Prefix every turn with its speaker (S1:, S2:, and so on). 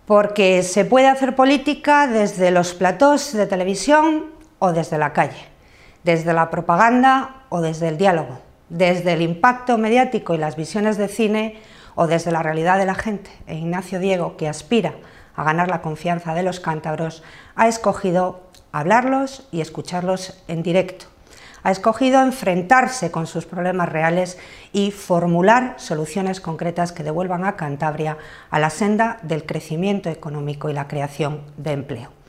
S1: porque se puede hacer política desde los platós de televisión o desde la calle, desde la propaganda o desde el diálogo, desde el impacto mediático y las visiones de cine o desde la realidad de la gente. E Ignacio Diego, que aspira a ganar la confianza de los cántabros, ha escogido hablarlos y escucharlos en directo. Ha escogido enfrentarse con sus problemas reales y formular soluciones concretas que devuelvan a Cantabria a la senda del crecimiento económico y la creación de empleo.